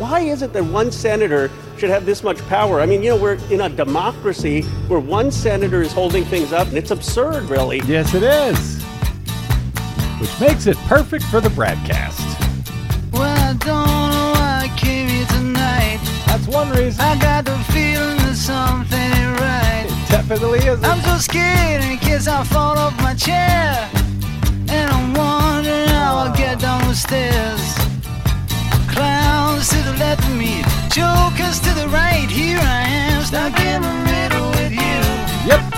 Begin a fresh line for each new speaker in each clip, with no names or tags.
Why is it that one senator should have this much power? I mean, we're in a democracy where one senator is holding things up, and it's absurd, really.
Yes, it is. Which makes it perfect for the Bradcast.
Well, I don't know why I came here tonight.
That's one reason.
I got the feeling that something ain't right.
It definitely isn't.
I'm so scared in case I fall off my chair. And I'm wondering how I'll get down the stairs. Clowns to the left of me, jokers to the right. Here I am, stuck in the middle with you.
Yep.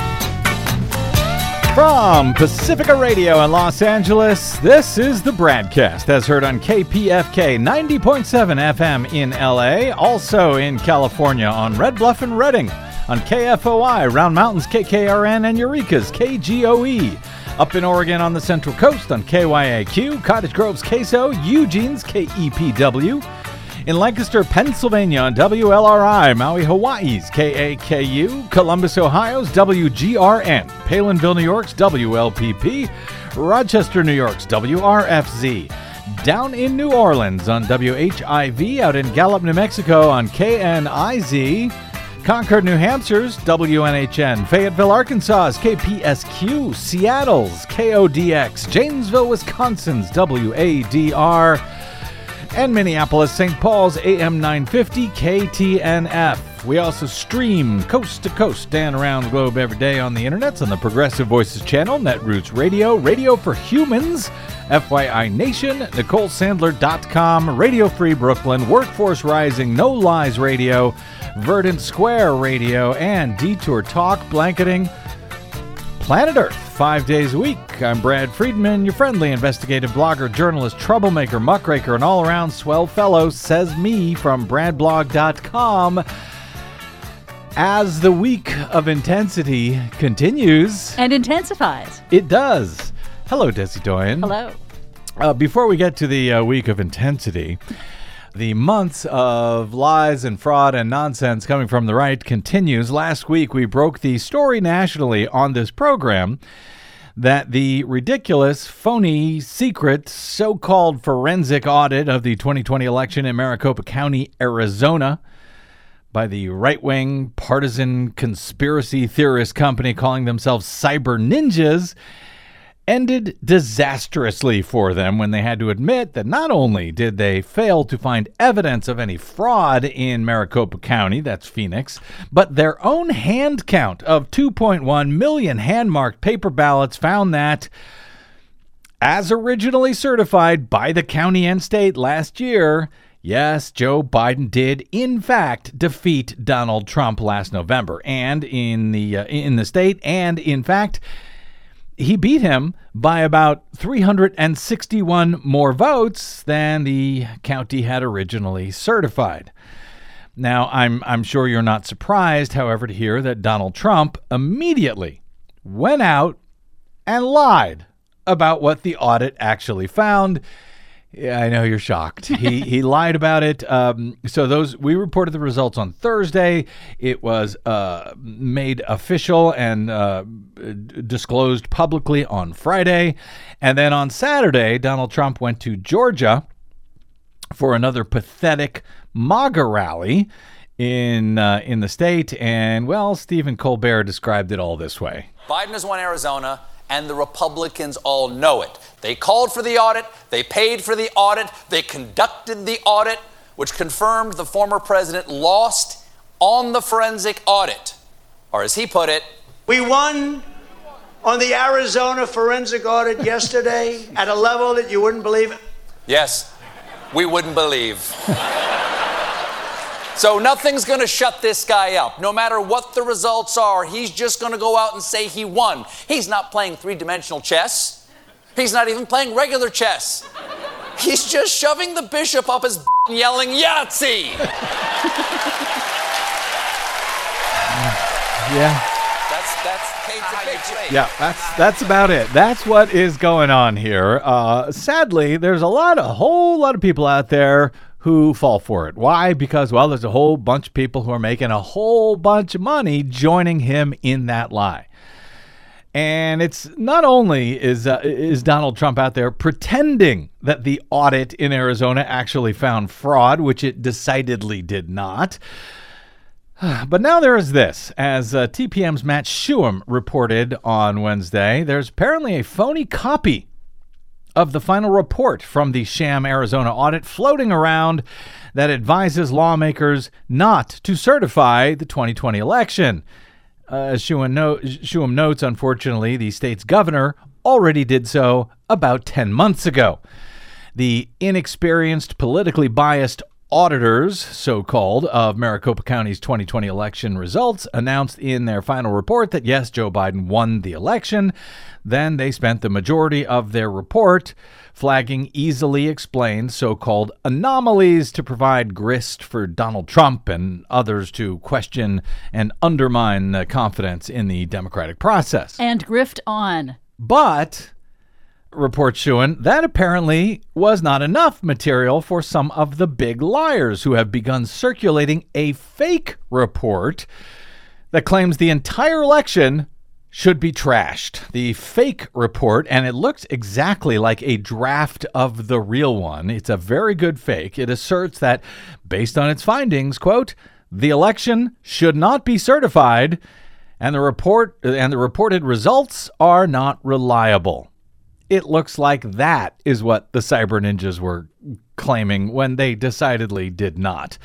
From Pacifica Radio in Los Angeles, this is the Bradcast, as heard on KPFK 90.7 FM in LA, also in California on Red Bluff and Redding, on KFOI, Round Mountains KKRN, and Eureka's KGOE. Up in Oregon on the Central Coast on KYAQ, Cottage Grove's KSO, Eugene's KEPW. In Lancaster, Pennsylvania on WLRI, Maui, Hawaii's KAKU, Columbus, Ohio's WGRN, Palinville, New York's WLPP, Rochester, New York's WRFZ. Down in New Orleans on WHIV, out in Gallup, New Mexico on KNIZ. Concord, New Hampshire's WNHN, Fayetteville, Arkansas's KPSQ, Seattle's KODX, Janesville, Wisconsin's WADR, and Minneapolis, St. Paul's AM 950 KTNF. We also stream coast to coast and around the globe every day on the internet on the Progressive Voices channel, Netroots Radio, Radio for Humans, FYI Nation, NicoleSandler.com, Radio Free Brooklyn, Workforce Rising, No Lies Radio, Verdant Square Radio, and Detour Talk, blanketing Planet Earth 5 days a week. I'm Brad Friedman, your friendly investigative blogger, journalist, troublemaker, muckraker, and all-around swell fellow, says me from bradblog.com. As the week of intensity continues...
And intensifies.
It does. Hello, Desi Doyen.
Hello.
Before we get to the week of intensity... The months of lies and fraud and nonsense coming from the right continues. Last week, we broke the story nationally on this program that the ridiculous, phony, secret, so-called forensic audit of the 2020 election in Maricopa County, Arizona, by the right-wing partisan conspiracy theorist company calling themselves Cyber Ninjas, ended disastrously for them when they had to admit that not only did they fail to find evidence of any fraud in Maricopa County, that's Phoenix, but their own hand count of 2.1 million hand-marked paper ballots found that, as originally certified by the county and state last year, yes, Joe Biden did, in fact, defeat Donald Trump last November, and in the state, and in fact, he beat him by about 361 more votes than the county had originally certified. Now, I'm sure you're not surprised, however, to hear that Donald Trump immediately went out and lied about what the audit actually found. Yeah, I know you're shocked. He lied about it. We reported the results on Thursday. It was made official and disclosed publicly on Friday. And then on Saturday, Donald Trump went to Georgia for another pathetic MAGA rally in the state. And, well, Stephen Colbert described it all this way.
Biden has won Arizona, and the Republicans all know it. They called for the audit, they paid for the audit, they conducted the audit, which confirmed the former president lost on the forensic audit. Or as he put it,
we won on the Arizona forensic audit yesterday at a level that you wouldn't believe.
Yes, we wouldn't believe. So nothing's going to shut this guy up. No matter what the results are, he's just going to go out and say he won. He's not playing three-dimensional chess. He's not even playing regular chess. He's just shoving the bishop up his and yelling, Yahtzee!
Yeah.
That's paint the picture.
Yeah, that's about it. That's what is going on here. Sadly, there's a whole lot of people out there who fall for it. Why? Because, well, there's a whole bunch of people who are making a whole bunch of money joining him in that lie. And it's not only is Donald Trump out there pretending that the audit in Arizona actually found fraud, which it decidedly did not. But now there is this. As TPM's Matt Schuam reported on Wednesday, there's apparently a phony copy of the final report from the sham Arizona audit floating around that advises lawmakers not to certify the 2020 election. As Schuam notes, unfortunately, the state's governor already did so about 10 months ago. The inexperienced, politically biased auditors, so-called, of Maricopa County's 2020 election results announced in their final report that, yes, Joe Biden won the election. Then they spent the majority of their report flagging easily explained so-called anomalies to provide grist for Donald Trump and others to question and undermine confidence in the democratic process.
And grift on.
But, reports Schuam, that apparently was not enough material for some of the big liars who have begun circulating a fake report that claims the entire election should be trashed. The fake report, and it looks exactly like a draft of the real one. It's a very good fake. It asserts that, based on its findings, quote, the election should not be certified, and the reported results are not reliable. It looks like that is what the Cyber Ninjas were claiming when they decidedly did not.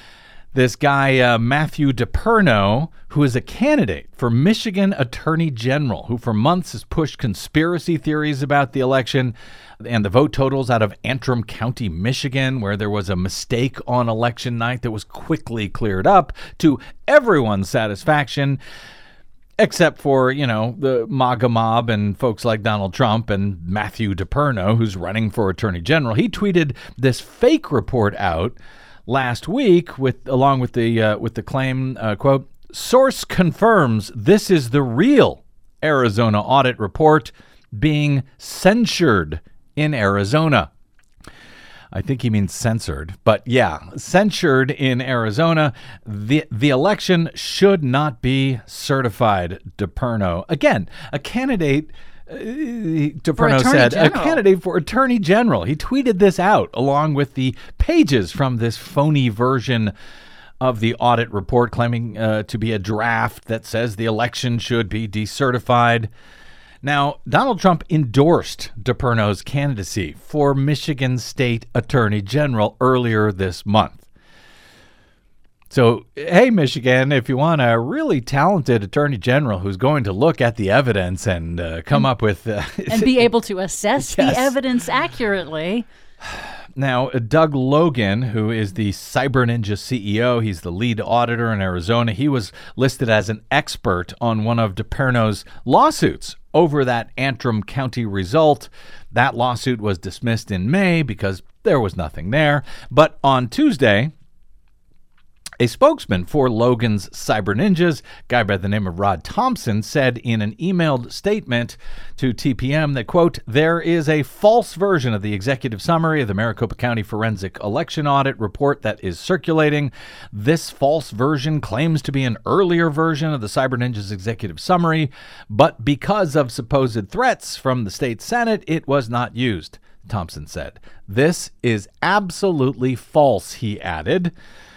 This guy, Matthew DePerno, who is a candidate for Michigan Attorney General, who for months has pushed conspiracy theories about the election and the vote totals out of Antrim County, Michigan, where there was a mistake on election night that was quickly cleared up to everyone's satisfaction, except for, the MAGA mob and folks like Donald Trump and Matthew DePerno, who's running for Attorney General. He tweeted this fake report out last week along with the claim, quote, source confirms this is the real Arizona audit report being censured in Arizona. I think he means censored, but yeah, censured in Arizona. The election should not be certified, DePerno. Again, a candidate, DePerno said, a candidate for Attorney General. He tweeted this out along with the pages from this phony version of the audit report claiming to be a draft that says the election should be decertified. Now, Donald Trump endorsed DePerno's candidacy for Michigan State Attorney General earlier this month. So, hey, Michigan, if you want a really talented attorney general who's going to look at the evidence and come up with...
and be able to assess the evidence accurately.
Now, Doug Logan, who is the Cyber Ninja CEO, he's the lead auditor in Arizona. He was listed as an expert on one of DePerno's lawsuits over that Antrim County result. That lawsuit was dismissed in May because there was nothing there. But on Tuesday, a spokesman for Logan's Cyber Ninjas, a guy by the name of Rod Thompson, said in an emailed statement to TPM that, quote, there is a false version of the executive summary of the Maricopa County Forensic Election Audit report that is circulating. This false version claims to be an earlier version of the Cyber Ninjas executive summary, but because of supposed threats from the state Senate, it was not used, Thompson said. This is absolutely false, he added.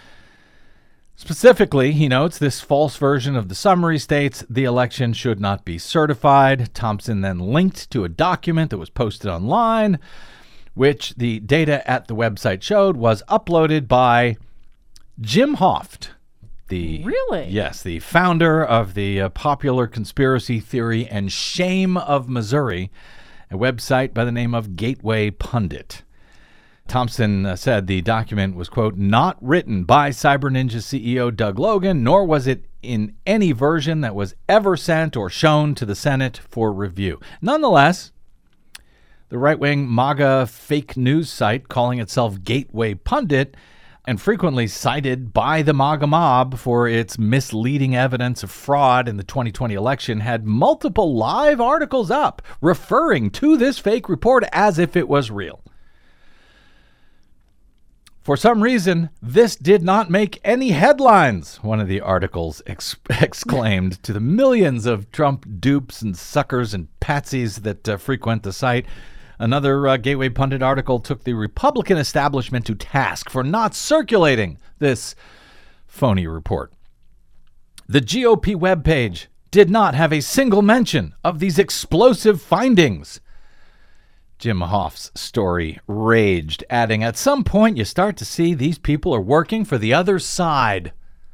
Specifically, he notes, this false version of the summary states the election should not be certified. Thompson then linked to a document that was posted online, which the data at the website showed was uploaded by Jim Hoft.
Really?
Yes, the founder of the Popular Conspiracy Theory and Shame of Missouri, a website by the name of Gateway Pundit. Thompson said the document was, quote, not written by Cyber Ninja CEO Doug Logan, nor was it in any version that was ever sent or shown to the Senate for review. Nonetheless, the right-wing MAGA fake news site calling itself Gateway Pundit and frequently cited by the MAGA mob for its misleading evidence of fraud in the 2020 election had multiple live articles up referring to this fake report as if it was real. For some reason, this did not make any headlines, one of the articles exclaimed to the millions of Trump dupes and suckers and patsies that frequent the site. Another Gateway Pundit article took the Republican establishment to task for not circulating this phony report. The GOP webpage did not have a single mention of these explosive findings. Jim Hoft's story raged, adding, at some point you start to see these people are working for the other side.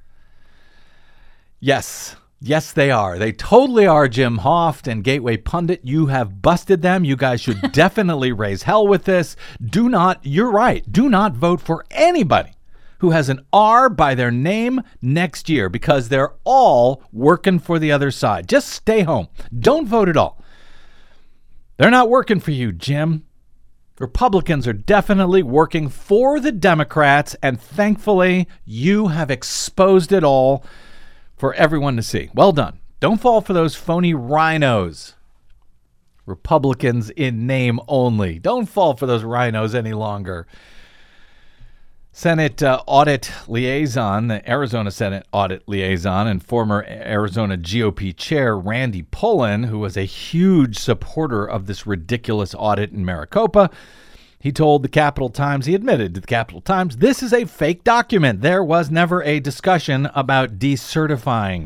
Yes, they are. They totally are, Jim Hoft and Gateway Pundit. You have busted them. You guys should definitely raise hell with this. You're right, do not vote for anybody who has an R by their name next year because they're all working for the other side. Just stay home. Don't vote at all. They're not working for you, Jim. Republicans are definitely working for the Democrats, and thankfully, you have exposed it all for everyone to see. Well done. Don't fall for those phony rhinos. Republicans in name only. Don't fall for those rhinos any longer. Senate Audit Liaison, the Arizona Senate Audit Liaison, and former Arizona GOP Chair Randy Pullen, who was a huge supporter of this ridiculous audit in Maricopa, he told the Capital Times, he admitted to the Capital Times, this is a fake document. There was never a discussion about decertifying.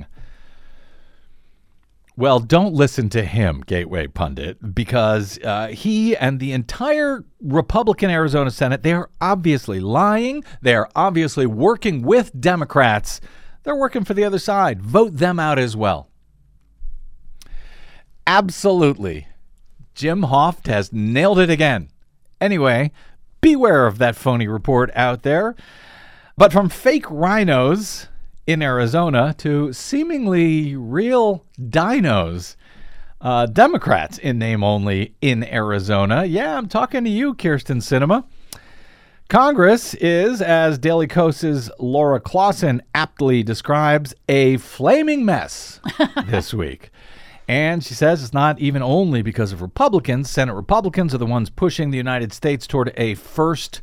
Well, don't listen to him, Gateway Pundit, because he and the entire Republican Arizona Senate, they are obviously lying. They are obviously working with Democrats. They're working for the other side. Vote them out as well. Absolutely. Jim Hoft has nailed it again. Anyway, beware of that phony report out there. But from fake rhinos in Arizona to seemingly real dinos, Democrats in name only in Arizona. Yeah, I'm talking to you, Kyrsten Sinema. Congress is, as Daily Kos's Laura Clausen aptly describes, a flaming mess this week. And she says it's not even only because of Republicans. Senate Republicans are the ones pushing the United States toward first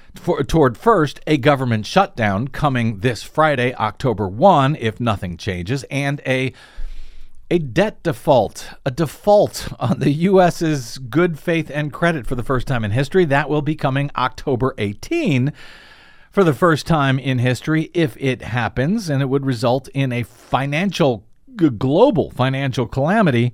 a government shutdown coming this Friday, October 1, if nothing changes, and a debt default, a default on the U.S.'s good faith and credit for the first time in history. That will be coming October 18 for the first time in history if it happens, and it would result in a global financial calamity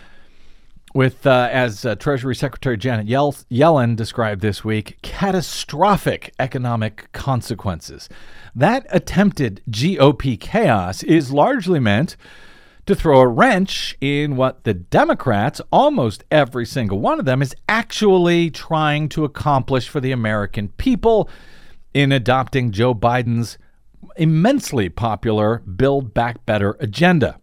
with, as Treasury Secretary Janet Yellen described this week, catastrophic economic consequences. That attempted GOP chaos is largely meant to throw a wrench in what the Democrats, almost every single one of them, is actually trying to accomplish for the American people in adopting Joe Biden's immensely popular Build Back Better agenda.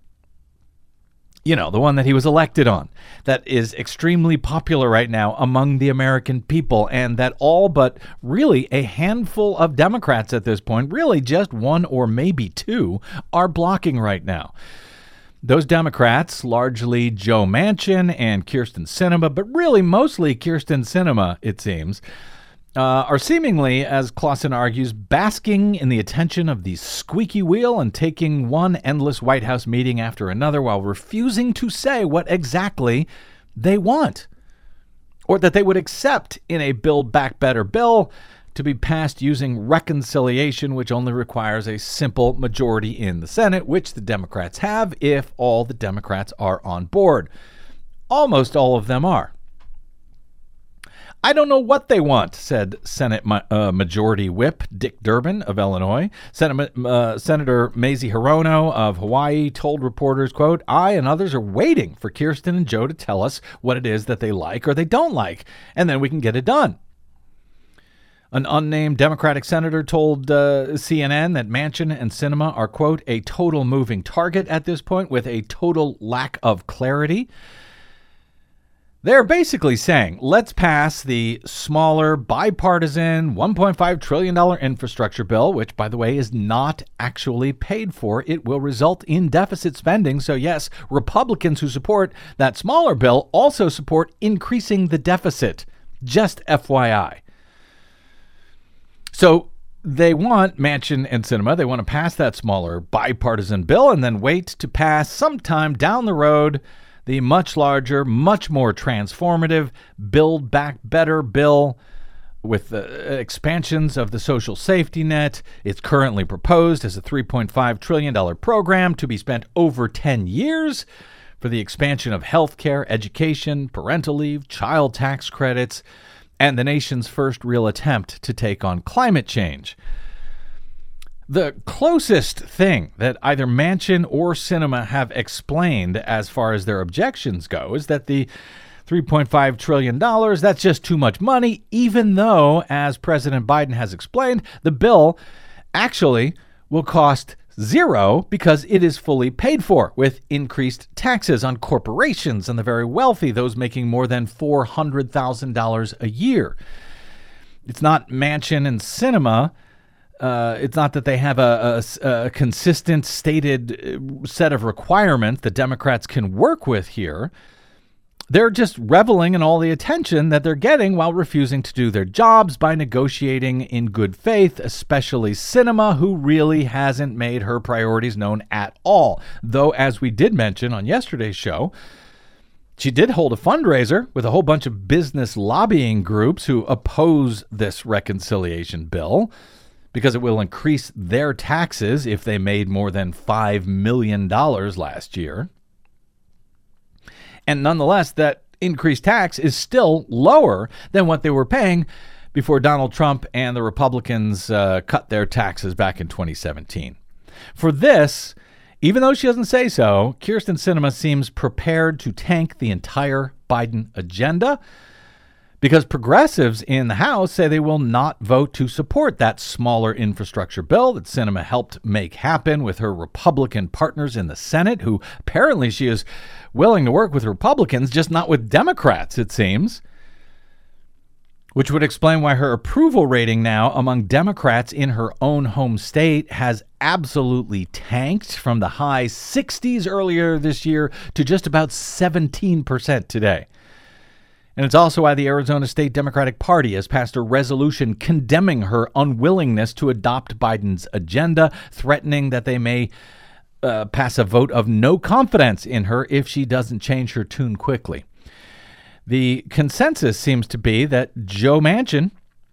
You know, the one that he was elected on, that is extremely popular right now among the American people, and that all but really a handful of Democrats at this point, really just one or maybe two, are blocking right now. Those Democrats, largely Joe Manchin and Kyrsten Sinema, but really mostly Kyrsten Sinema, it seems, are seemingly, as Clausen argues, basking in the attention of the squeaky wheel and taking one endless White House meeting after another while refusing to say what exactly they want or that they would accept in a Build Back Better bill to be passed using reconciliation, which only requires a simple majority in the Senate, which the Democrats have if all the Democrats are on board. Almost all of them are. I don't know what they want, said Senate Majority Whip Dick Durbin of Illinois. Senator Mazie Hirono of Hawaii told reporters, quote, I and others are waiting for Kyrsten and Joe to tell us what it is that they like or they don't like, and then we can get it done. An unnamed Democratic senator told CNN that Manchin and Sinema are, quote, a total moving target at this point with a total lack of clarity. They're basically saying, let's pass the smaller, bipartisan, $1.5 trillion infrastructure bill, which, by the way, is not actually paid for. It will result in deficit spending. So, yes, Republicans who support that smaller bill also support increasing the deficit. Just FYI. So they want, Manchin and Sinema, they want to pass that smaller bipartisan bill and then wait to pass sometime down the road the much larger, much more transformative Build Back Better bill with the expansions of the social safety net. It's currently proposed as a $3.5 trillion program to be spent over 10 years for the expansion of health care, education, parental leave, child tax credits, and the nation's first real attempt to take on climate change. The closest thing that either Manchin or Sinema have explained as far as their objections go is that the $3.5 trillion, that's just too much money, even though, as President Biden has explained, the bill actually will cost zero because it is fully paid for with increased taxes on corporations and the very wealthy, those making more than $400,000 a year. It's not Manchin and Sinema. It's not that they have a consistent stated set of requirements that Democrats can work with here. They're just reveling in all the attention that they're getting while refusing to do their jobs by negotiating in good faith, especially Sinema, who really hasn't made her priorities known at all. Though, as we did mention on yesterday's show, she did hold a fundraiser with a whole bunch of business lobbying groups who oppose this reconciliation bill because it will increase their taxes if they made more than $5 million last year. And nonetheless, that increased tax is still lower than what they were paying before Donald Trump and the Republicans cut their taxes back in 2017. For this, even though she doesn't say so, Kyrsten Sinema seems prepared to tank the entire Biden agenda because progressives in the House say they will not vote to support that smaller infrastructure bill that Sinema helped make happen with her Republican partners in the Senate, who apparently she is willing to work with Republicans, just not with Democrats, it seems, which would explain why her approval rating now among Democrats in her own home state has absolutely tanked from the high 60s earlier this year to just about 17% today. And it's also why the Arizona State Democratic Party has passed a resolution condemning her unwillingness to adopt Biden's agenda, threatening that they may pass a vote of no confidence in her if she doesn't change her tune quickly. The consensus seems to be that Joe Manchin,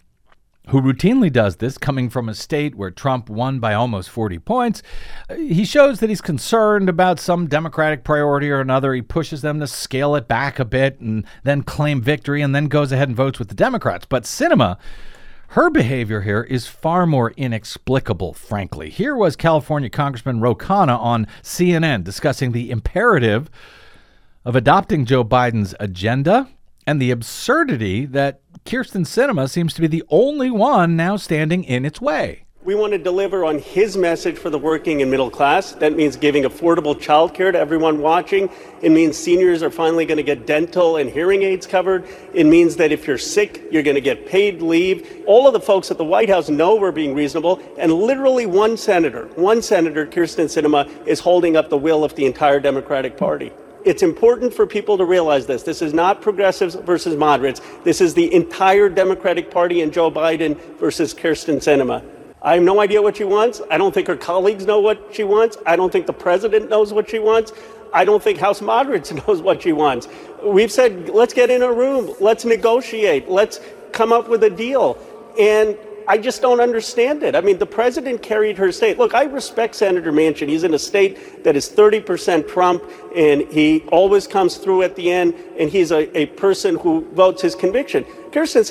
who routinely does this, coming from a state where Trump won by almost 40 points, he shows that he's concerned about some Democratic priority or another. He pushes them to scale it back a bit and then claim victory and then goes ahead and votes with the Democrats. But Sinema, her behavior here is far more inexplicable, frankly. Here was California Congressman Ro Khanna on CNN discussing the imperative of adopting Joe Biden's agenda and the absurdity that Kyrsten Sinema seems to be the only one now standing in its way.
We want to deliver on his message for the working and middle class. That means giving affordable child care to everyone watching. It means seniors are finally going to get dental and hearing aids covered. It means that if you're sick, you're going to get paid leave. All of the folks at the White House know we're being reasonable. And literally one senator, Kyrsten Sinema, is holding up the will of the entire Democratic Party. It's important for people to realize this. This is not progressives versus moderates. This is the entire Democratic Party and Joe Biden versus Kyrsten Sinema. I have no idea what she wants. I don't think her colleagues know what she wants. I don't think the president knows what she wants. I don't think House moderates knows what she wants. We've said, let's get in a room. Let's negotiate. Let's come up with a deal. And I just don't understand it. I mean, the president carried her state. Look, I respect Senator Manchin. He's in a state that is 30% Trump, and he always comes through at the end, and he's a person who votes his conviction. Kyrsten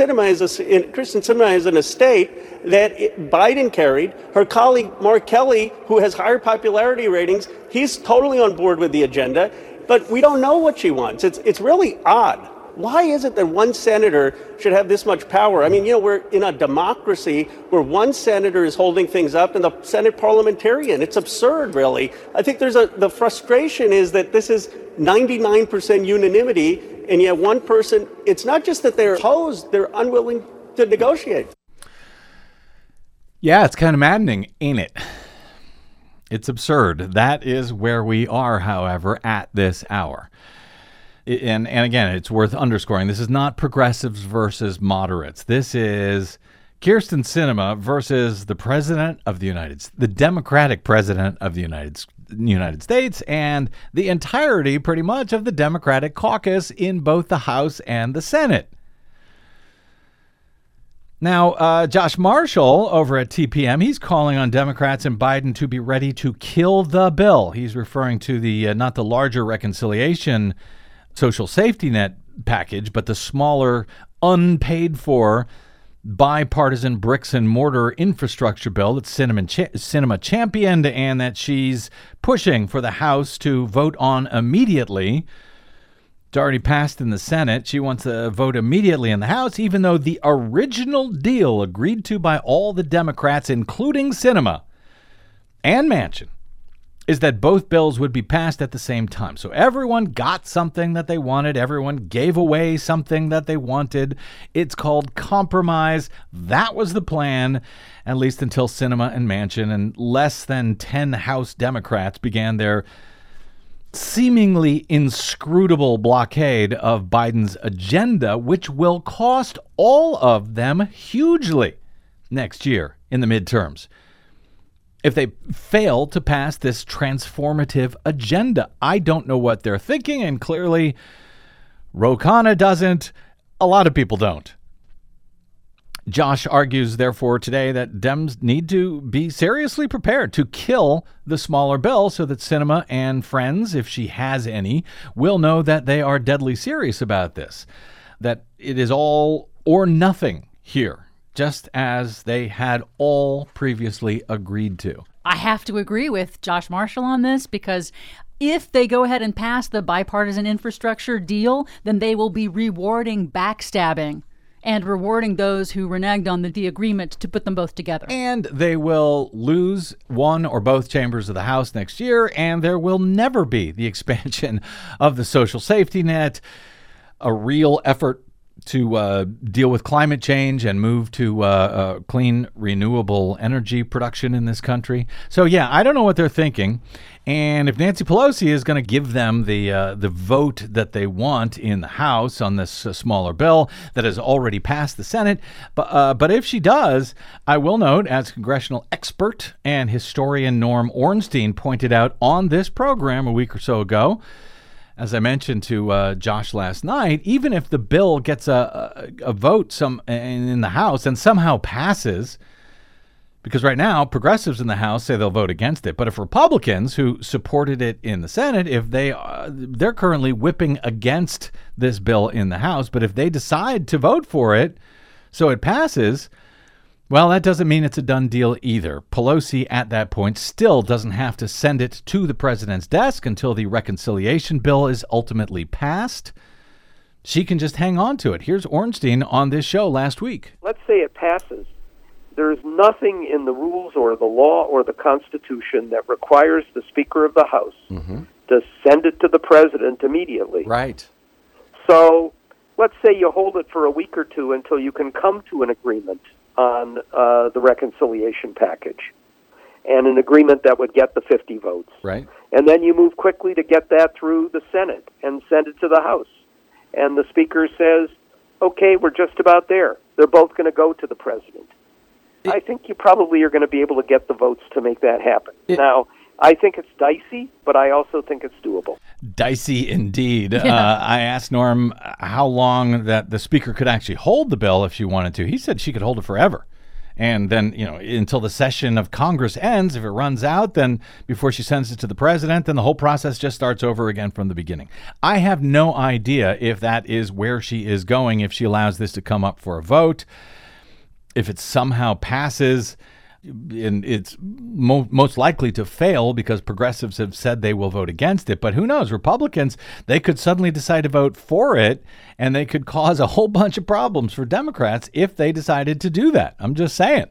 Sinema is in a state that Biden carried. Her colleague, Mark Kelly, who has higher popularity ratings, he's totally on board with the agenda, but we don't know what she wants. It's really odd. Why is it that one senator should have this much power? I mean, we're in a democracy where one senator is holding things up and the Senate parliamentarian. It's absurd, really. I think the frustration is that this is 99% unanimity, and yet one person, it's not just that they're opposed, they're unwilling to negotiate.
Yeah, it's kind of maddening, ain't it? It's absurd. That is where we are, however, at this hour. And again, it's worth underscoring, this is not progressives versus moderates. This is Kyrsten Sinema versus the Democratic president of the United States, and the entirety, pretty much, of the Democratic caucus in both the House and the Senate. Now, Josh Marshall over at TPM, he's calling on Democrats and Biden to be ready to kill the bill. He's referring to the not the larger reconciliation social safety net package, but the smaller, unpaid for bipartisan bricks and mortar infrastructure bill that Sinema championed and that she's pushing for the House to vote on immediately. It's already passed in the Senate. She wants to vote immediately in the House, even though the original deal agreed to by all the Democrats, including Sinema and Manchin, is that both bills would be passed at the same time. So everyone got something that they wanted. Everyone gave away something that they wanted. It's called compromise. That was the plan, at least until Sinema and Manchin and less than 10 House Democrats began their seemingly inscrutable blockade of Biden's agenda, which will cost all of them hugely next year in the midterms if they fail to pass this transformative agenda. I don't know what they're thinking, and clearly Ro Khanna doesn't. A lot of people don't. Josh argues, therefore, today that Dems need to be seriously prepared to kill the smaller bill so that Sinema and friends, if she has any, will know that they are deadly serious about this, that it is all or nothing here, just as they had all previously agreed to.
I have to agree with Josh Marshall on this, because if they go ahead and pass the bipartisan infrastructure deal, then they will be rewarding backstabbing and rewarding those who reneged on the agreement to put them both together.
And they will lose one or both chambers of the House next year, and there will never be the expansion of the social safety net, a real effort to deal with climate change and move to clean, renewable energy production in this country. So, yeah, I don't know what they're thinking. And if Nancy Pelosi is going to give them the vote that they want in the House on this smaller bill that has already passed the Senate, but if she does, I will note, as congressional expert and historian Norm Ornstein pointed out on this program a week or so ago, as I mentioned to Josh last night, even if the bill gets a vote in the House and somehow passes, because right now progressives in the House say they'll vote against it, but if Republicans who supported it in the Senate, if they're currently whipping against this bill in the House, but if they decide to vote for it so it passes, well, that doesn't mean it's a done deal either. Pelosi, at that point, still doesn't have to send it to the president's desk until the reconciliation bill is ultimately passed. She can just hang on to it. Here's Ornstein on this show last week.
Let's say it passes. There's nothing in the rules or the law or the Constitution that requires the Speaker of the House to send it to the president immediately.
Right.
So let's say you hold it for a week or two until you can come to an agreement on the reconciliation package, and an agreement that would get the 50 votes.
Right.
And then you move quickly to get that through the Senate and send it to the House. And the Speaker says, okay, we're just about there. They're both going to go to the president. I think you probably are going to be able to get the votes to make that happen. Now, I think it's dicey, but I also think it's doable.
Dicey indeed. I asked Norm how long that the Speaker could actually hold the bill if she wanted to. He said she could hold it forever. And then, until the session of Congress ends, if it runs out, then before she sends it to the president, then the whole process just starts over again from the beginning. I have no idea if that is where she is going, if she allows this to come up for a vote, if it somehow passes. And it's most likely to fail because progressives have said they will vote against it. But who knows? Republicans, they could suddenly decide to vote for it, and they could cause a whole bunch of problems for Democrats if they decided to do that. I'm just saying.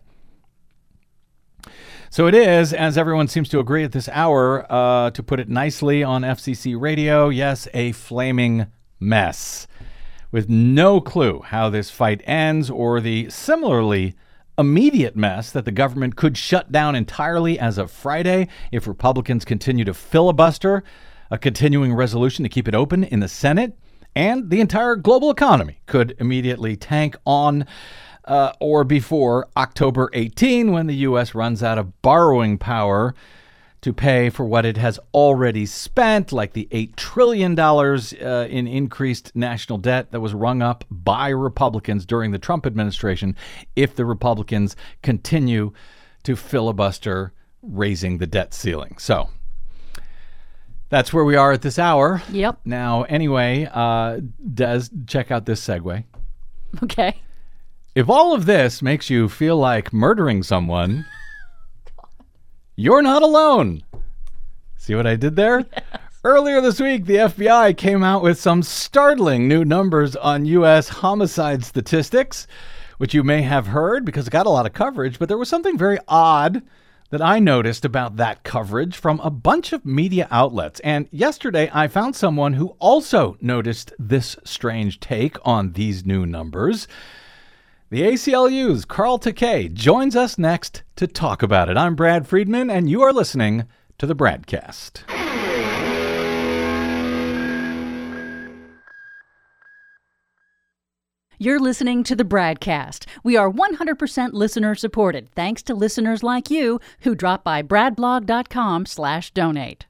So it is, as everyone seems to agree at this hour, to put it nicely on FCC radio, yes, a flaming mess, with no clue how this fight ends or the similarly immediate mess that the government could shut down entirely as of Friday if Republicans continue to filibuster a continuing resolution to keep it open in the Senate, and the entire global economy could immediately tank on or before October 18, when the U.S. runs out of borrowing power to pay for what it has already spent, like the $8 trillion in increased national debt that was rung up by Republicans during the Trump administration, if the Republicans continue to filibuster raising the debt ceiling. So that's where we are at this hour.
Yep.
Now, anyway, Des, check out this segue.
Okay.
If all of this makes you feel like murdering someone, you're not alone. See what I did there? Yes. Earlier this week, the FBI came out with some startling new numbers on U.S. homicide statistics, which you may have heard because it got a lot of coverage, but there was something very odd that I noticed about that coverage from a bunch of media outlets. And yesterday, I found someone who also noticed this strange take on these new numbers. The ACLU's Carl Takei joins us next to talk about it. I'm Brad Friedman, and you are listening to the Bradcast.
You're listening to the Bradcast. We are 100% listener supported, thanks to listeners like you who drop by bradblog.com/donate.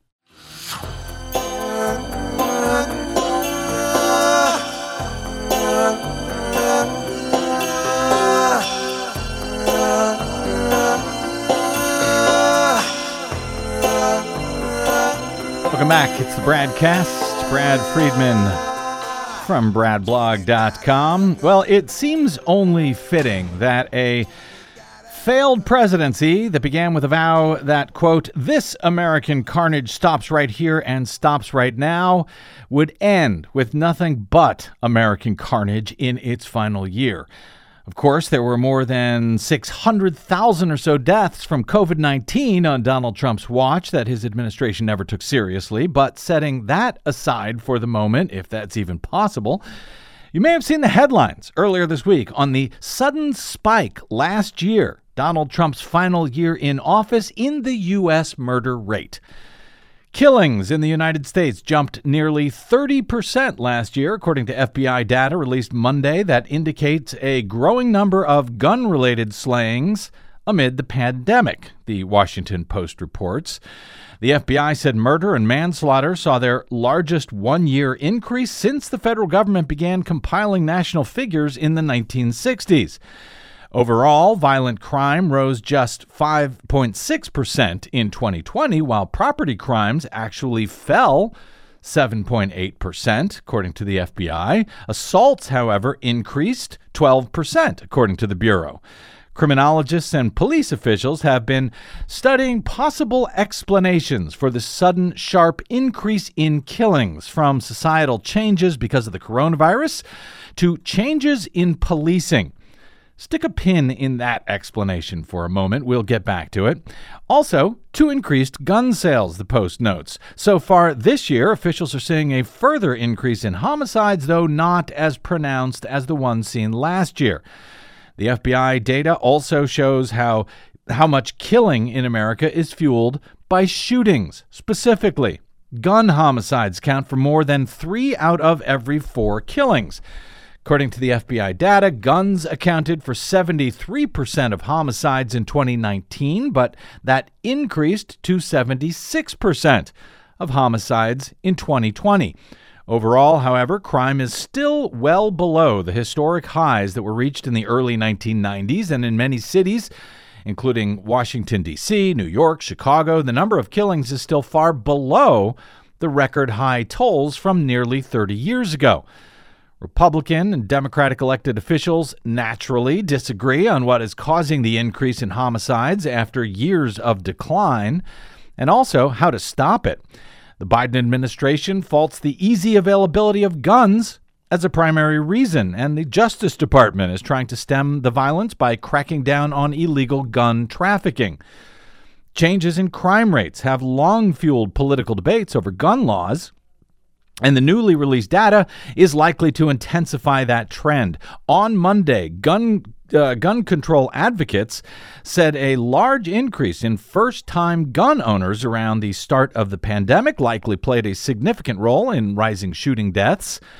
Welcome back. It's the Bradcast. Brad Friedman from bradblog.com. Well, it seems only fitting that a failed presidency that began with a vow that, quote, "this American carnage stops right here and stops right now," would end with nothing but American carnage in its final year. Of course, there were more than 600,000 or so deaths from COVID-19 on Donald Trump's watch that his administration never took seriously. But setting that aside for the moment, if that's even possible, you may have seen the headlines earlier this week on the sudden spike last year, Donald Trump's final year in office, in the U.S. murder rate. Killings in the United States jumped nearly 30% last year, according to FBI data released Monday that indicates a growing number of gun-related slayings amid the pandemic, the Washington Post reports. The FBI said murder and manslaughter saw their largest one-year increase since the federal government began compiling national figures in the 1960s. Overall, violent crime rose just 5.6% in 2020, while property crimes actually fell 7.8%, according to the FBI. Assaults, however, increased 12%, according to the Bureau. Criminologists and police officials have been studying possible explanations for the sudden, sharp increase in killings, from societal changes because of the coronavirus to changes in policing. Stick a pin in that explanation for a moment. We'll get back to it. Also, to increased gun sales, the Post notes. So far this year, officials are seeing a further increase in homicides, though not as pronounced as the ones seen last year. The FBI data also shows how much killing in America is fueled by shootings. Specifically, gun homicides count for more than 3 out of every 4 killings. According to the FBI data, guns accounted for 73% of homicides in 2019, but that increased to 76% of homicides in 2020. Overall, however, crime is still well below the historic highs that were reached in the early 1990s, and in many cities, including Washington, D.C., New York, Chicago, the number of killings is still far below the record high tolls from nearly 30 years ago. Republican and Democratic elected officials naturally disagree on what is causing the increase in homicides after years of decline, and also how to stop it. The Biden administration faults the easy availability of guns as a primary reason, and the Justice Department is trying to stem the violence by cracking down on illegal gun trafficking. Changes in crime rates have long fueled political debates over gun laws, and the newly released data is likely to intensify that trend. On Monday, gun control advocates said a large increase in first-time gun owners around the start of the pandemic likely played a significant role in rising shooting deaths.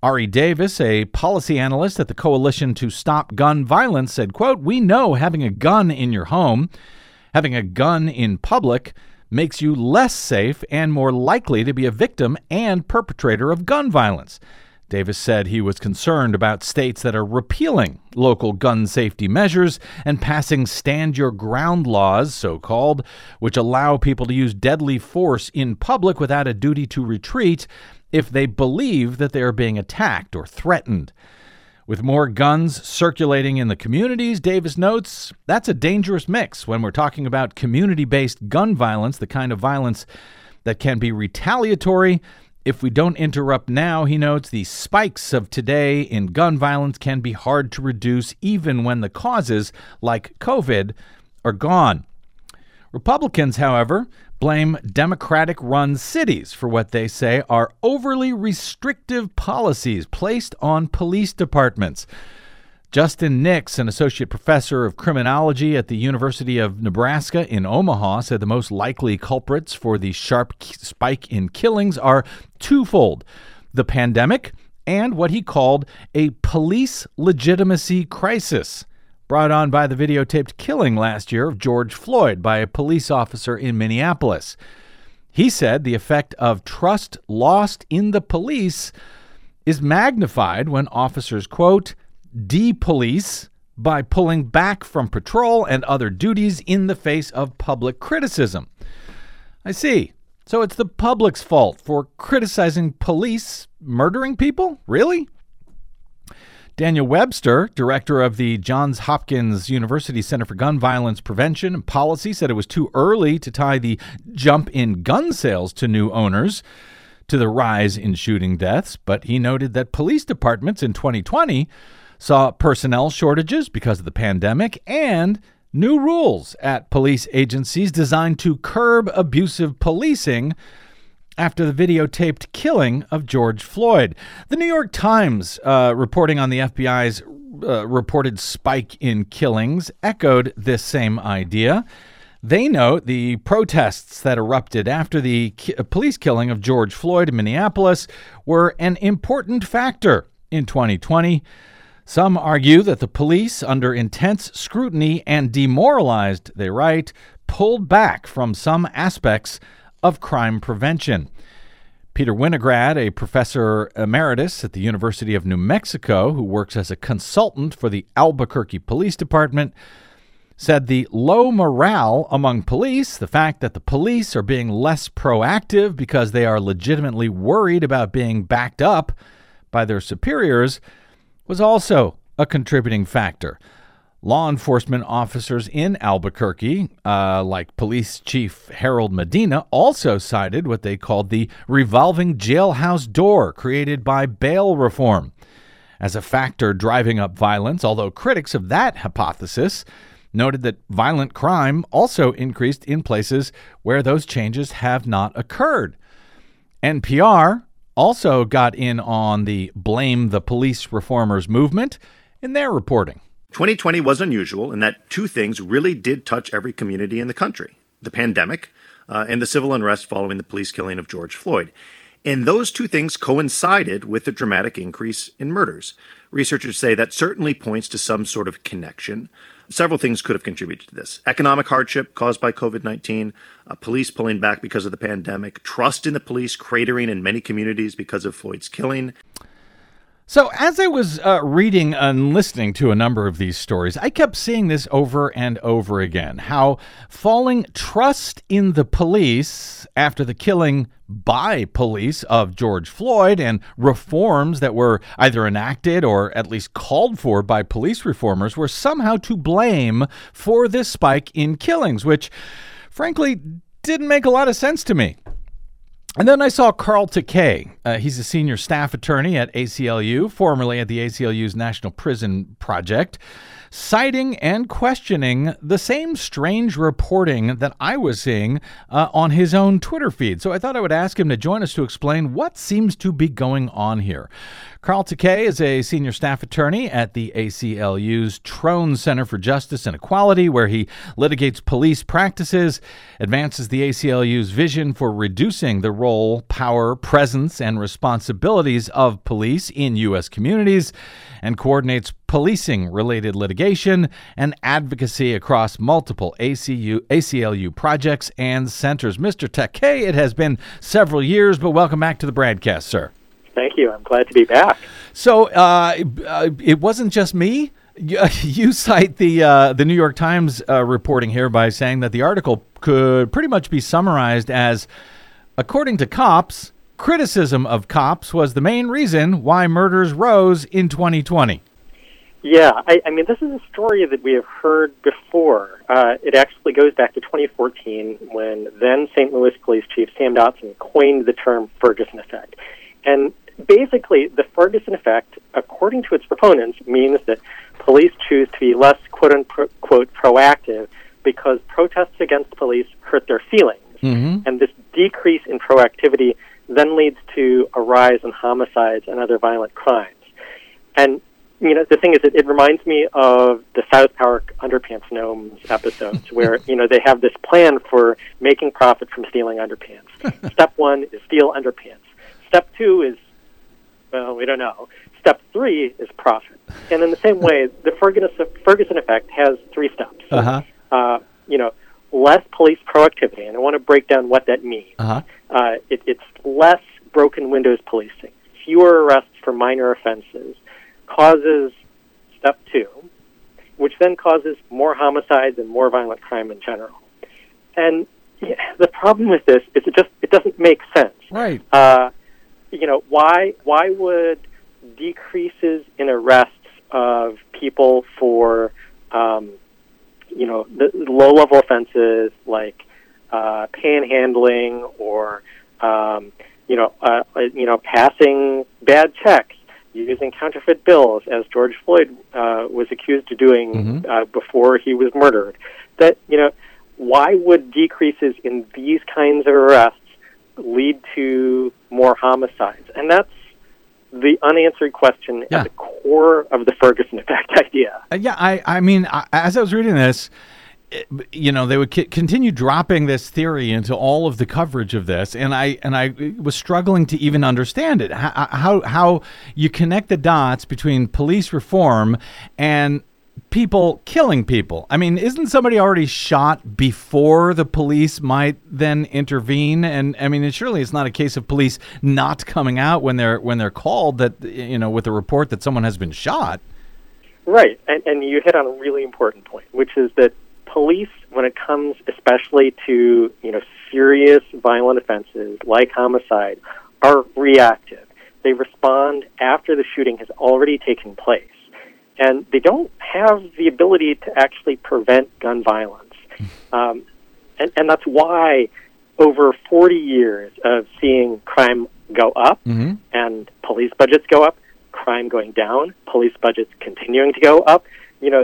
Ari Davis, a policy analyst at the Coalition to Stop Gun Violence, said, quote, "We know having a gun in your home, having a gun in public, makes you less safe and more likely to be a victim and perpetrator of gun violence." Davis said he was concerned about states that are repealing local gun safety measures and passing stand-your-ground laws, so-called, which allow people to use deadly force in public without a duty to retreat if they believe that they are being attacked or threatened. With more guns circulating in the communities, Davis notes, that's a dangerous mix when we're talking about community-based gun violence, the kind of violence that can be retaliatory. If we don't interrupt now, he notes, the spikes of today in gun violence can be hard to reduce even when the causes, like COVID, are gone. Republicans, however, blame Democratic-run cities for what they say are overly restrictive policies placed on police departments. Justin Nix, an associate professor of criminology at the University of Nebraska in Omaha, said the most likely culprits for the sharp spike in killings are twofold: the pandemic and what he called a police legitimacy crisis, brought on by the videotaped killing last year of George Floyd by a police officer in Minneapolis. He said the effect of trust lost in the police is magnified when officers, quote, "depolice" by pulling back from patrol and other duties in the face of public criticism. I see. So it's the public's fault for criticizing police murdering people? Really? Daniel Webster, director of the Johns Hopkins University Center for Gun Violence Prevention and Policy, said it was too early to tie the jump in gun sales to new owners to the rise in shooting deaths, but he noted that police departments in 2020 saw personnel shortages because of the pandemic and new rules at police agencies designed to curb abusive policing after the videotaped killing of George Floyd. The New York Times, reporting on the FBI's reported spike in killings, echoed this same idea. They note the protests that erupted after the police killing of George Floyd in Minneapolis were an important factor in 2020. Some argue that the police, under intense scrutiny and demoralized, they write, pulled back from some aspects of crime prevention. Peter Winograd, a professor emeritus at the University of New Mexico who works as a consultant for the Albuquerque Police Department, said the low morale among police, the fact that the police are being less proactive because they are legitimately worried about being backed up by their superiors, was also a contributing factor. Law enforcement officers in Albuquerque, like Police Chief Harold Medina, also cited what they called the revolving jailhouse door created by bail reform as a factor driving up violence, although critics of that hypothesis noted that violent crime also increased in places where those changes have not occurred. NPR also got in on the blame the police reformers movement in their reporting.
2020 was unusual in that two things really did touch every community in the country: the pandemic and the civil unrest following the police killing of George Floyd. And those two things coincided with the dramatic increase in murders. Researchers say that certainly points to some sort of connection. Several things could have contributed to this: economic hardship caused by COVID-19, police pulling back because of the pandemic, trust in the police cratering in many communities because of Floyd's killing.
So as I was reading and listening to a number of these stories, I kept seeing this over and over again, how falling trust in the police after the killing by police of George Floyd and reforms that were either enacted or at least called for by police reformers were somehow to blame for this spike in killings, which frankly didn't make a lot of sense to me. And then I saw Carl Takei. He's a senior staff attorney at ACLU, formerly at the ACLU's National Prison Project, citing and questioning the same strange reporting that I was seeing on his own Twitter feed. So I thought I would ask him to join us to explain what seems to be going on here. Carl Takei is a senior staff attorney at the ACLU's Trone Center for Justice and Equality, where he litigates police practices, advances the ACLU's vision for reducing the role, power, presence, and responsibilities of police in U.S. communities, and coordinates policing-related litigation and advocacy across multiple ACLU projects and centers. Mr. Takei, it has been several years, but welcome back to the broadcast, sir.
Thank you. I'm glad to be back.
So it wasn't just me. You cite the New York Times reporting here by saying that the article could pretty much be summarized as, according to cops, criticism of cops was the main reason why murders rose in 2020.
Yeah, I mean, this is a story that we have heard before. It actually goes back to 2014 when then St. Louis Police Chief Sam Dotson coined the term Ferguson effect. And basically, the Ferguson effect, according to its proponents, means that police choose to be less quote-unquote proactive because protests against police hurt their feelings. Mm-hmm. And this decrease in proactivity then leads to a rise in homicides and other violent crimes. And, you know, the thing is, it reminds me of the South Park Underpants Gnomes episodes where, you know, they have this plan for making profit from stealing underpants. Step 1 is steal underpants. Step 2 is, well, we don't know. Step 3 is profit. And in the same way, the Ferguson effect has 3 steps.
Uh-huh.
You know, less police proactivity, and I want to break down what that means.
Uh-huh.
It's less broken windows policing, fewer arrests for minor offenses, causes step 2, which then causes more homicides and more violent crime in general. And the problem with this is it doesn't make sense.
Right.
You know, why would decreases in arrests of people for, you know, the low-level offenses like panhandling or, you know, passing bad checks, using counterfeit bills, as George Floyd was accused of doing before he was murdered, that, you know, why would decreases in these kinds of arrests lead to more homicides? And that's the unanswered question at the core of the Ferguson effect idea.
I mean, as I was reading this, you know, they would continue dropping this theory into all of the coverage of this, and I was struggling to even understand it. How you connect the dots between police reform and people killing people. I mean, isn't somebody already shot before the police might then intervene? And I mean, surely it's not a case of police not coming out when they're called, that, you know, with a report that someone has been shot.
Right, and you hit on a really important point, which is that police, when it comes especially to, you know, serious violent offenses like homicide, are reactive. They respond after the shooting has already taken place. And they don't have the ability to actually prevent gun violence. And that's why over 40 years of seeing crime go up and police budgets go up, crime going down, police budgets continuing to go up, you know,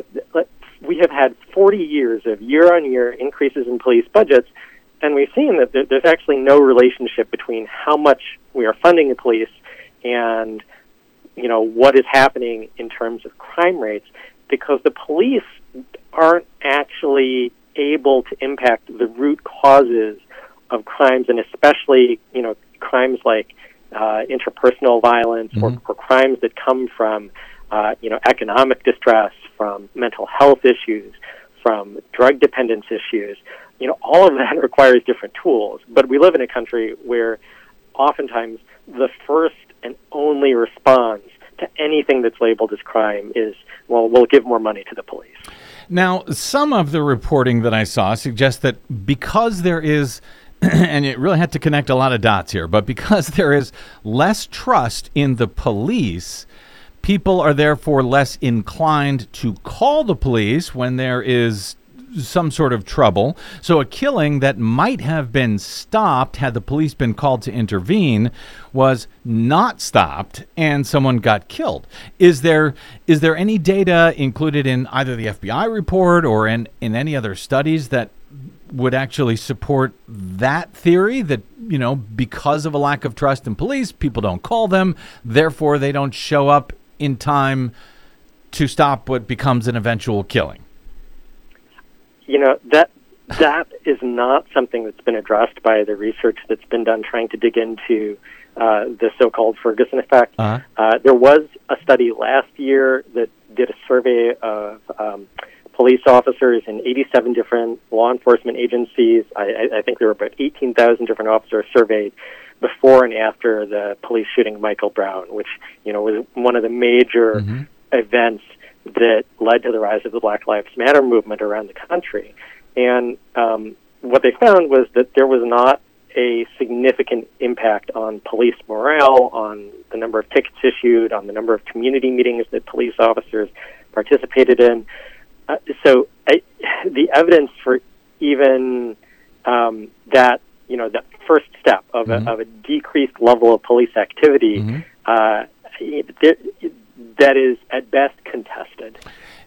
we have had 40 years of year-on-year increases in police budgets, and we've seen that there's actually no relationship between how much we are funding the police and, you know, what is happening in terms of crime rates, because the police aren't actually able to impact the root causes of crimes, and especially, you know, crimes like interpersonal violence or crimes that come from, you know, economic distress, from mental health issues, from drug dependence issues. You know, all of that requires different tools. But we live in a country where oftentimes the first and only response to anything that's labeled as crime is, well, we'll give more money to the police.
Now, some of the reporting that I saw suggests that because there is, and it really had to connect a lot of dots here, but because there is less trust in the police, people are therefore less inclined to call the police when there is some sort of trouble. So a killing that might have been stopped had the police been called to intervene was not stopped and someone got killed. Is there any data included in either the FBI report or in any other studies that would actually support that theory that, because of a lack of trust in police, people don't call them, therefore they don't show up in time to stop what becomes an eventual killing?
That is not something that's been addressed by the research that's been done trying to dig into the so-called Ferguson effect. There was a study last year that did a survey of police officers in 87 different law enforcement agencies. I think there were about 18,000 different officers surveyed before and after the police shooting of Michael Brown, which was one of the major events that led to the rise of the Black Lives Matter movement around the country. And what they found was that there was not a significant impact on police morale, on the number of tickets issued, on the number of community meetings that police officers participated in. So the evidence for even that, that first step of a decreased level of police activity, that is at best contested.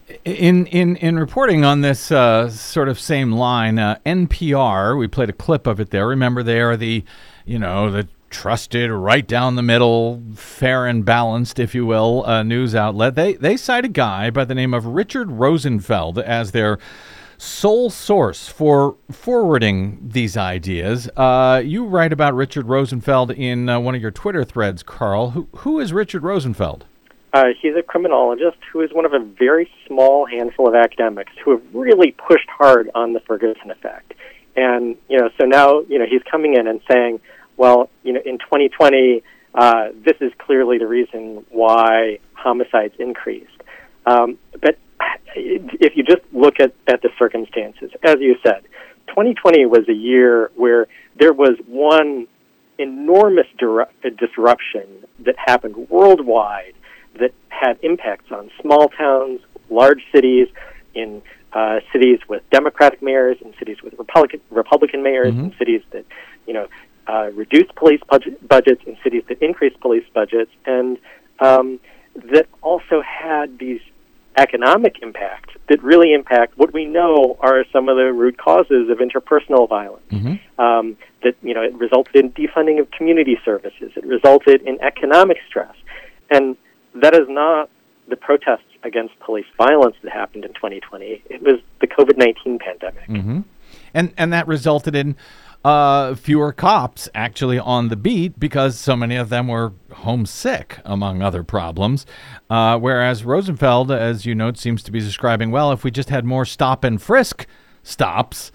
In reporting on this sort of same line, NPR, we played a clip of it there. Remember, they are the trusted, right down the middle, fair and balanced, if you will, news outlet. They cite a guy by the name of Richard Rosenfeld as their sole source for forwarding these ideas. You write about Richard Rosenfeld in one of your Twitter threads, Carl. Who is Richard Rosenfeld?
He's a criminologist who is one of a very small handful of academics who have really pushed hard on the Ferguson effect. And, so now, he's coming in and saying, well, in 2020, this is clearly the reason why homicides increased. But if you just look at the circumstances, as you said, 2020 was a year where there was one enormous disruption that happened worldwide that had impacts on small towns, large cities, in cities with Democratic mayors, in cities with Republican mayors, in cities that, reduced police budgets, in cities that increased police budgets, and that also had these economic impacts that really impact what we know are some of the root causes of interpersonal violence. That, it resulted in defunding of community services. It resulted in economic stress. And that is not the protests against police violence that happened in 2020. It was the COVID-19 pandemic.
And that resulted in fewer cops actually on the beat because so many of them were homesick, among other problems. Whereas Rosenfeld, as you note, seems to be describing, well, if we just had more stop and frisk stops,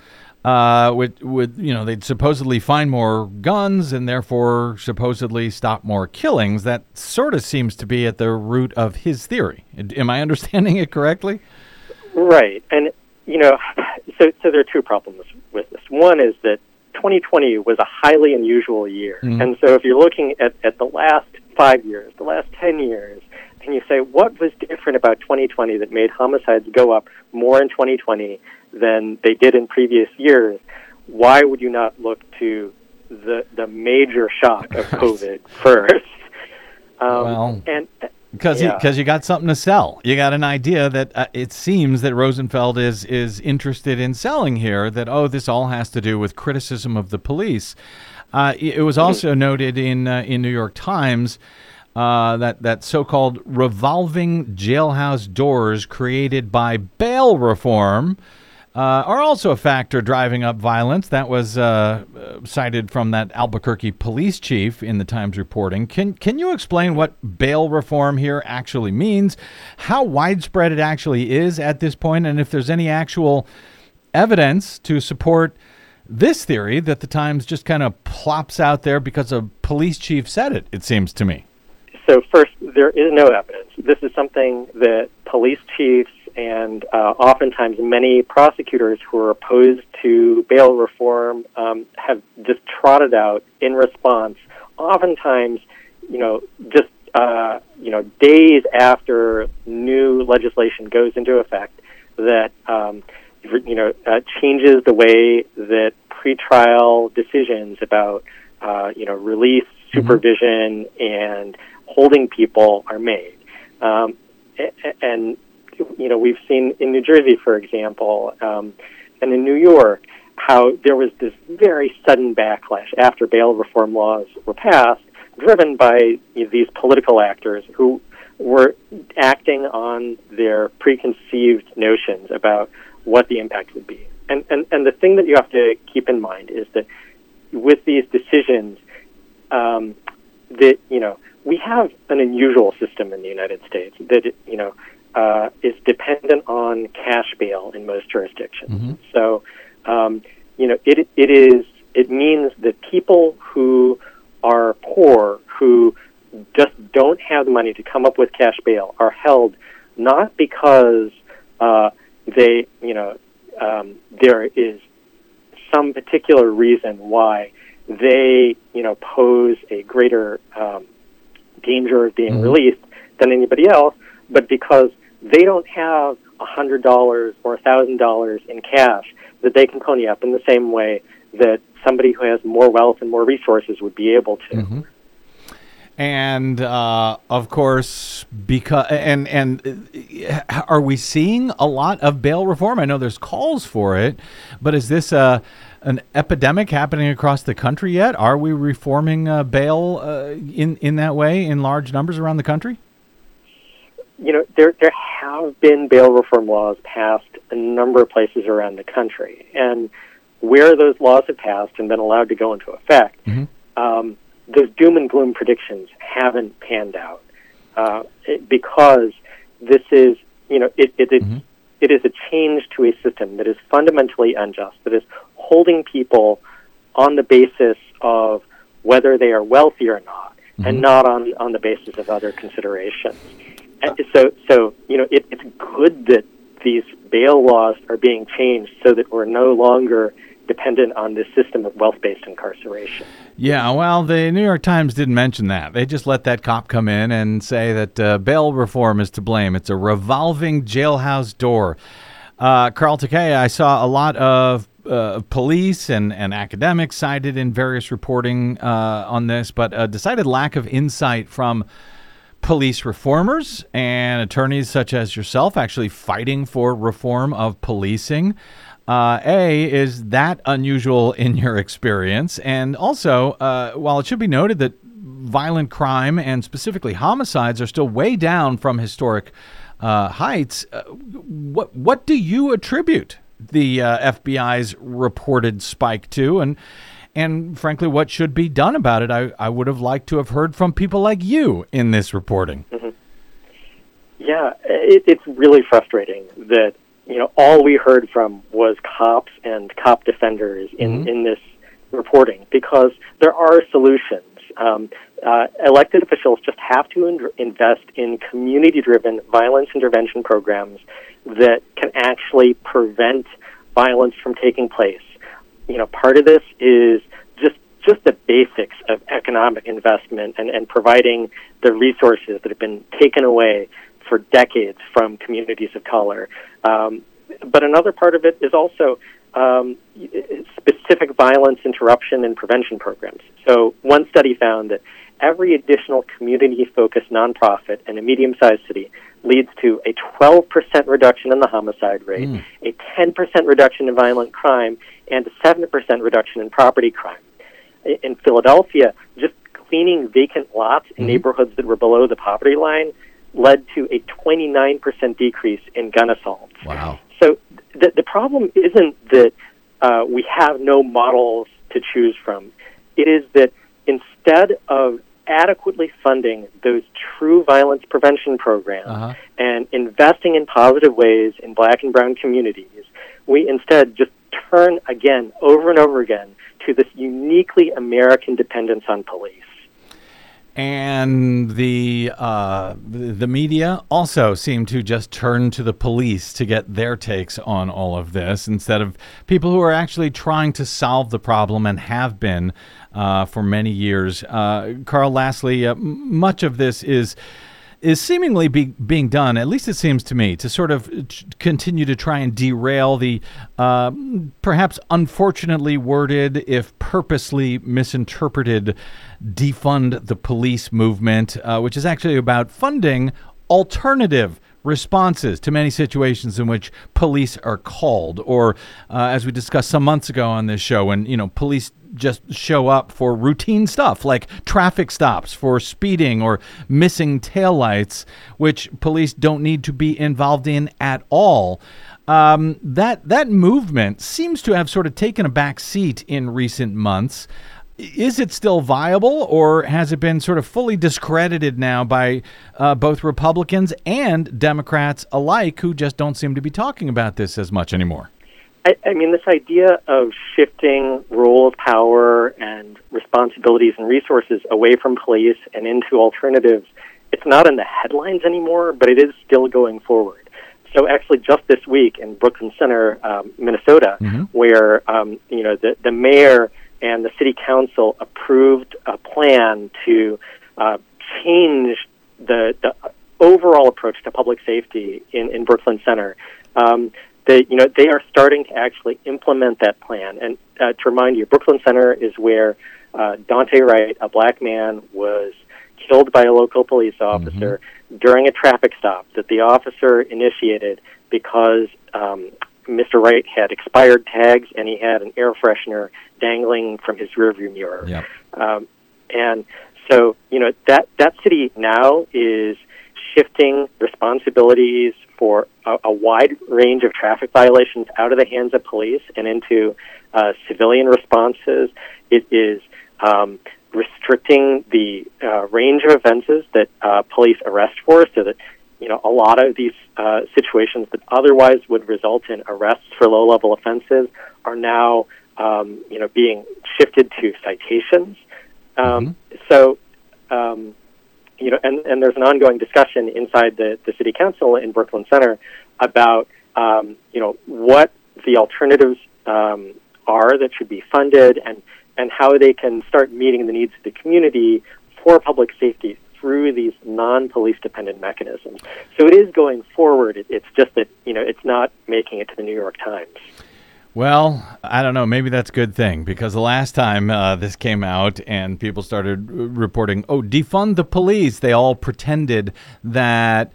they'd supposedly find more guns and therefore supposedly stop more killings. That sort of seems to be at the root of his theory. Am I understanding it correctly?
Right. And, so there are two problems with this. One is that 2020 was a highly unusual year. And so if you're looking at the last 5 years, the last 10 years, and you say, what was different about 2020 that made homicides go up more in 2020 than they did in previous years, why would you not look to the major shock of COVID first?
Because you got something to sell. You got an idea that it seems that Rosenfeld is interested in selling here, that, this all has to do with criticism of the police. It was also noted in New York Times that so-called revolving jailhouse doors created by bail reform are also a factor driving up violence. That was cited from that Albuquerque police chief in the Times reporting. Can you explain what bail reform here actually means, how widespread it actually is at this point, and if there's any actual evidence to support this theory that the Times just kind of plops out there because a police chief said it seems to me?
So first, there is no evidence. This is something that police chiefs and oftentimes many prosecutors who are opposed to bail reform have just trotted out in response, oftentimes, days after new legislation goes into effect, that changes the way that pretrial decisions about release, supervision, and holding people are made. And we've seen in New Jersey, for example, and in New York, how there was this very sudden backlash after bail reform laws were passed, driven by these political actors who were acting on their preconceived notions about what the impact would be. And the thing that you have to keep in mind is that with these decisions, that we have an unusual system in the United States that is dependent on cash bail in most jurisdictions. Mm-hmm. So it means that people who are poor, who just don't have the money to come up with cash bail, are held not because there is some particular reason why they pose a greater danger of being released than anybody else, but because they don't have $100 or $1,000 in cash that they can pony up in the same way that somebody who has more wealth and more resources would be able to.
Mm-hmm. And of course, because are we seeing a lot of bail reform? I know there's calls for it, but is this an epidemic happening across the country yet? Are we reforming bail in that way in large numbers around the country?
There have been bail reform laws passed a number of places around the country, and where those laws have passed and been allowed to go into effect, those doom and gloom predictions haven't panned out because this is, it is a change to a system that is fundamentally unjust, that is holding people on the basis of whether they are wealthy or not, and not on the basis of other considerations. So it's good that these bail laws are being changed so that we're no longer dependent on this system of wealth-based incarceration.
Yeah, well, the New York Times didn't mention that. They just let that cop come in and say that bail reform is to blame. It's a revolving jailhouse door. Karl Takei, I saw a lot of police and academics cited in various reporting on this, but a decided lack of insight from police reformers and attorneys such as yourself actually fighting for reform of policing. Is that unusual in your experience? And also, while it should be noted that violent crime and specifically homicides are still way down from historic heights, what do you attribute the FBI's reported spike to? And frankly, what should be done about it? I would have liked to have heard from people like you in this reporting. Mm-hmm.
Yeah, it's really frustrating that all we heard from was cops and cop defenders in this reporting, because there are solutions. Elected officials just have to invest in community-driven violence intervention programs that can actually prevent violence from taking place. Part of this is just the basics of economic investment and providing the resources that have been taken away for decades from communities of color. But another part of it is also specific violence interruption and prevention programs. So one study found that every additional community-focused nonprofit in a medium-sized city leads to a 12% reduction in the homicide rate, a 10% reduction in violent crime, and a 7% reduction in property crime. In Philadelphia, just cleaning vacant lots in neighborhoods that were below the poverty line led to a 29% decrease in gun assaults.
Wow.
So the problem isn't that we have no models to choose from. It is that instead of adequately funding those true violence prevention programs and investing in positive ways in black and brown communities, we instead just turn again, over and over again, to this uniquely American dependence on police.
And the media also seem to just turn to the police to get their takes on all of this instead of people who are actually trying to solve the problem and have been for many years. Karl, lastly, much of this is is seemingly being done, at least it seems to me, to sort of continue to try and derail the perhaps unfortunately worded, if purposely misinterpreted, defund the police movement, which is actually about funding alternative responses to many situations in which police are called, or as we discussed some months ago on this show, when police just show up for routine stuff like traffic stops for speeding or missing taillights, which police don't need to be involved in at all. That movement seems to have sort of taken a back seat in recent months. Is it still viable, or has it been sort of fully discredited now by both Republicans and Democrats alike, who just don't seem to be talking about this as much anymore?
I mean, this idea of shifting role of power and responsibilities and resources away from police and into alternatives, it's not in the headlines anymore, but it is still going forward. So actually just this week in Brooklyn Center, Minnesota, where the mayor and the city council approved a plan to change the overall approach to public safety in Brooklyn Center. They are starting to actually implement that plan. And to remind you, Brooklyn Center is where Daunte Wright, a black man, was killed by a local police officer during a traffic stop that the officer initiated because Mr. Wright had expired tags and he had an air freshener dangling from his rearview mirror. Yep. And so, that city now is shifting responsibilities for a wide range of traffic violations out of the hands of police and into civilian responses. It is restricting the range of offenses that police arrest for, so that a lot of these situations that otherwise would result in arrests for low-level offenses are now being shifted to citations. So, and there's an ongoing discussion inside the city council in Brooklyn Center about, what the alternatives are that should be funded and how they can start meeting the needs of the community for public safety through these non-police dependent mechanisms. So it is going forward. It's just that, it's not making it to the New York Times.
Well, I don't know. Maybe that's a good thing, because the last time this came out and people started reporting, defund the police, they all pretended that,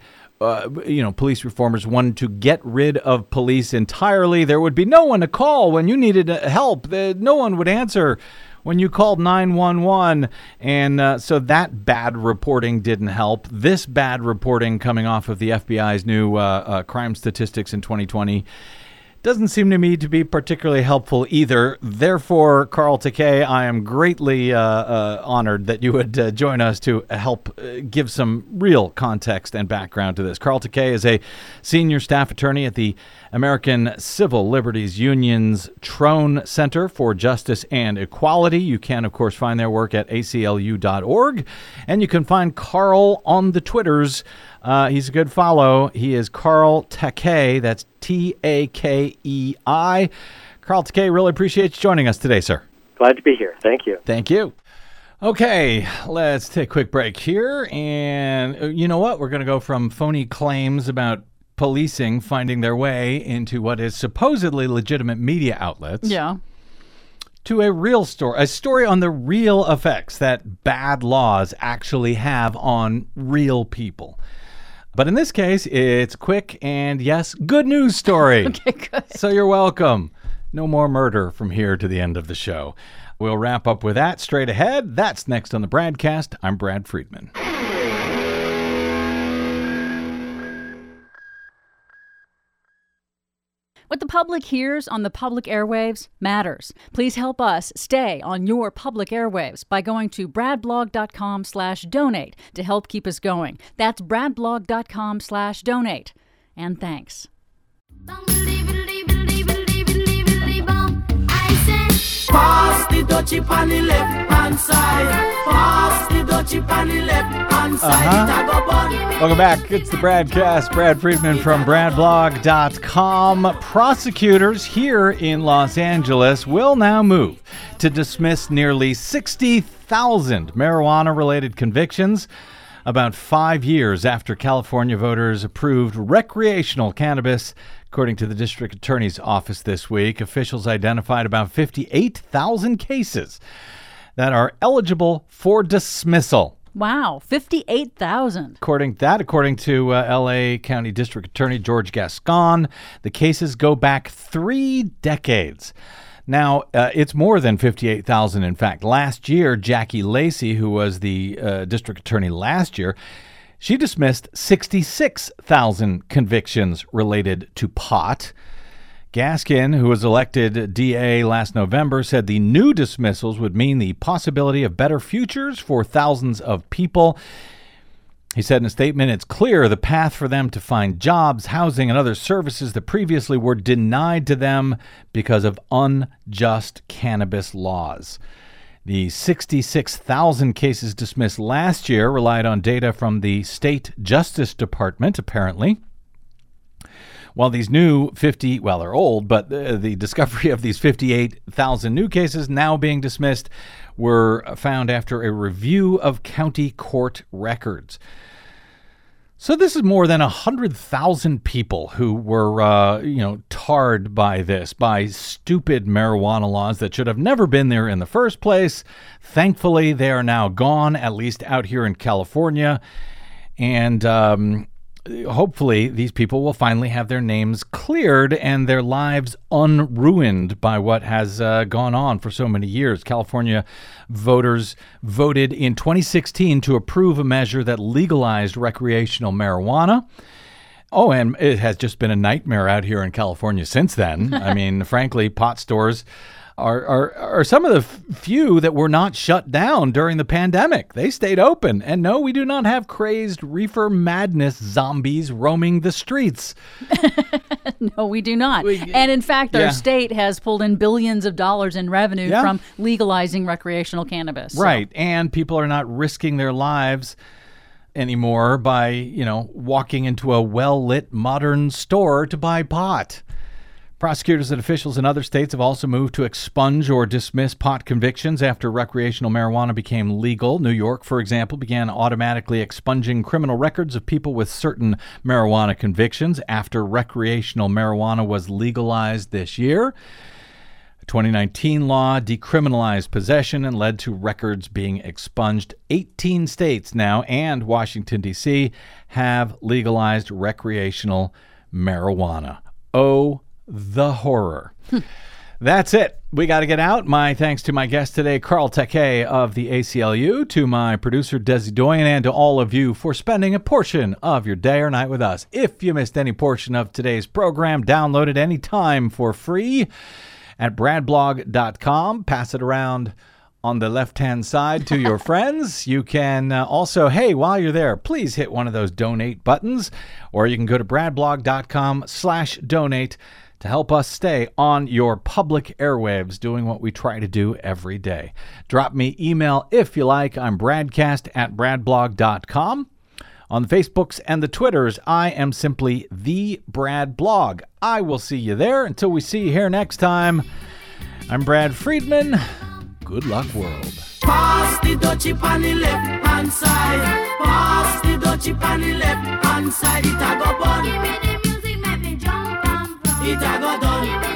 police reformers wanted to get rid of police entirely. There would be no one to call when you needed help. No one would answer when you called 911. And so that bad reporting didn't help. This bad reporting coming off of the FBI's new crime statistics in 2020 doesn't seem to me to be particularly helpful either. Therefore, Carl Takei, I am greatly honored that you would join us to help give some real context and background to this. Carl Takei is a senior staff attorney at the American Civil Liberties Union's Trone Center for Justice and Equality. You can, of course, find their work at aclu.org, and you can find Carl on the Twitters. He's a good follow. He is Carl Takei. That's Takei. Carl Takei, really appreciate you joining us today, sir.
Glad to be here. Thank you.
Thank you. Okay, let's take a quick break here. And you know what? We're going to go from phony claims about policing finding their way into what is supposedly legitimate media outlets.
Yeah.
To a real story, a story on the real effects that bad laws actually have on real people. But in this case, it's quick and, yes, good news story.
Okay, good.
So you're welcome. No more murder from here to the end of the show. We'll wrap up with that straight ahead. That's next on the Bradcast. I'm Brad Friedman.
What the public hears on the public airwaves matters. Please help us stay on your public airwaves by going to bradblog.com/donate to help keep us going. That's bradblog.com/donate. And thanks.
Pass the dutchie on the left hand side. Pass the dutchie on the left hand side.
Welcome back. It's the Bradcast. Brad Friedman from bradblog.com. Prosecutors here in Los Angeles will now move to dismiss nearly 60,000 marijuana-related convictions about 5 years after California voters approved recreational cannabis. According to the district attorney's office this week, officials identified about 58,000 cases that are eligible for dismissal.
Wow, 58,000.
According to L.A. County District Attorney George Gascon, the cases go back 3 decades. Now, it's more than 58,000, in fact. Last year, Jackie Lacey, who was the district attorney last year, she dismissed 66,000 convictions related to pot. Gaskin, who was elected DA last November, said the new dismissals would mean the possibility of better futures for thousands of people. He said in a statement, it's clear the path for them to find jobs, housing, and other services that previously were denied to them because of unjust cannabis laws. The 66,000 cases dismissed last year relied on data from the State Justice Department, apparently. While these new they're old, but the discovery of these 58,000 new cases now being dismissed were found after a review of county court records. So this is more than 100,000 people who were, tarred by stupid marijuana laws that should have never been there in the first place. Thankfully, they are now gone, at least out here in California. And hopefully these people will finally have their names cleared and their lives unruined by what has gone on for so many years. California voters voted in 2016 to approve a measure that legalized recreational marijuana. Oh, and it has just been a nightmare out here in California since then. I mean, frankly, pot stores are some of the few that were not shut down during the pandemic. They stayed open. And no, we do not have crazed reefer madness zombies roaming the streets.
No, we do not. And in fact, our state has pulled in billions of dollars in revenue from legalizing recreational cannabis.
Right. So. And people are not risking their lives anymore by, walking into a well-lit modern store to buy pot. Prosecutors and officials in other states have also moved to expunge or dismiss pot convictions after recreational marijuana became legal. New York, for example, began automatically expunging criminal records of people with certain marijuana convictions after recreational marijuana was legalized this year. A 2019 law decriminalized possession and led to records being expunged. 18 states now and Washington, D.C. have legalized recreational marijuana. Oh, the horror. That's it. We got to get out. My thanks to my guest today, Carl Takei of the ACLU, to my producer, Desi Doyen, and to all of you for spending a portion of your day or night with us. If you missed any portion of today's program, download it anytime for free at bradblog.com. Pass it around on the left-hand side to your friends. You can also, while you're there, please hit one of those donate buttons, or you can go to bradblog.com/donate to help us stay on your public airwaves doing what we try to do every day. Drop me email if you like. I'm bradcast@bradblog.com. On the Facebooks and the Twitters, I am simply The Brad Blog. I will see you there. Until we see you here next time, I'm Brad Friedman. Good luck, world.
Pass the dutchie on the left hand side. Pass the dutchie on the left hand side. It a go bun. Give me the music, make me jump and run. It a go done.